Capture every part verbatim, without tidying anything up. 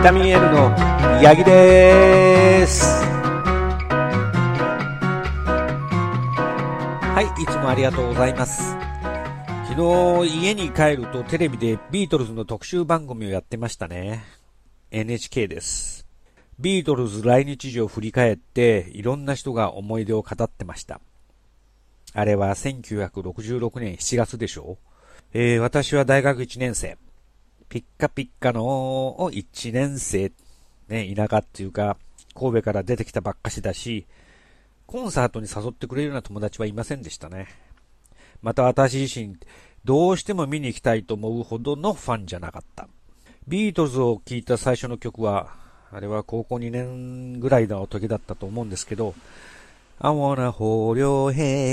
タミン L のヤギでーす。はい、いつもありがとうございます。昨日家に帰るとテレビでビートルズの特集番組をやってましたね。エヌエイチケー です。ビートルズ来日時を振り返っていろんな人が思い出を語ってました。あれはせんきゅうひゃくろくじゅうろくねんしちがつでしょう。えー、私は大学いちねん生。ピッカピッカのいちねん生。ね、田舎っていうか、神戸から出てきたばっかしだし、コンサートに誘ってくれるような友達はいませんでしたね。また私自身、どうしても見に行きたいと思うほどのファンじゃなかった。ビートルズを聴いた最初の曲は、あれは高校にねんぐらいの時だったと思うんですけど、I wanna hold your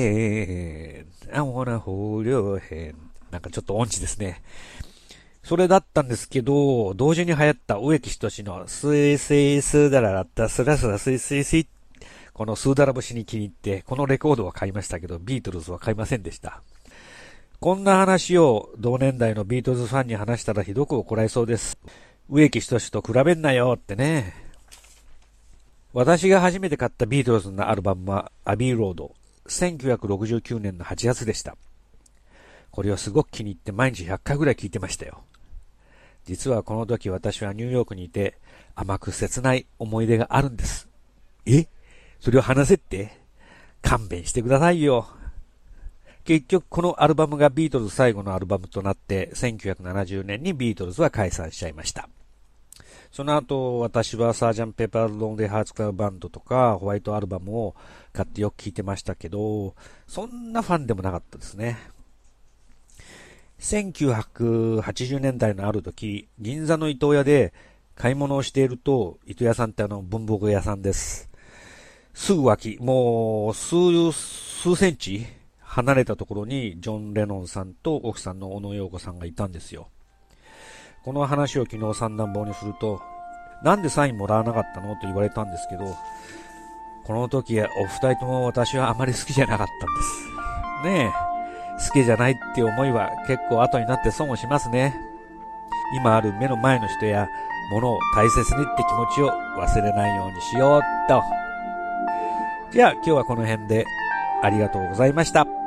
hand, I wanna hold your hand。なんかちょっと音痴ですね。それだったんですけど、同時に流行った植木等のスイスイスーダララッタスラスラスイスイスイ、このスーダラ節に気に入って、このレコードは買いましたけど、ビートルズは買いませんでした。こんな話を同年代のビートルズファンに話したらひどく怒られそうです。植木等と比べんなよってね。私が初めて買ったビートルズのアルバムはアビーロード、せんきゅうひゃくろくじゅうきゅうねんのはちがつでした。これをすごく気に入って毎日ひゃっかいぐらい聴いてましたよ。実はこの時私はニューヨークにいて甘く切ない思い出があるんです。え？それを話せって？勘弁してくださいよ。結局このアルバムがビートルズ最後のアルバムとなってせんきゅうひゃくななじゅうねんにビートルズは解散しちゃいました。その後私はサージャンペッパーロンデーハーツクラブバンドとかホワイトアルバムを買ってよく聴いてましたけど、そんなファンでもなかったですね。せんきゅうひゃくはちじゅうねんだいのある時、銀座の糸屋で買い物をしていると、糸屋さんってあの文房具屋さんです。すぐ脇、もう数、数センチ離れたところにジョン・レノンさんと奥さんの小野陽子さんがいたんですよ。この話を昨日三男坊にすると、なんでサインもらわなかったのと言われたんですけど、この時お二人とも私はあまり好きじゃなかったんです。ねえ。好きじゃないって思いは結構後になって損をしますね。今ある目の前の人や物を大切にって気持ちを忘れないようにしようっと。じゃあ今日はこの辺でありがとうございました。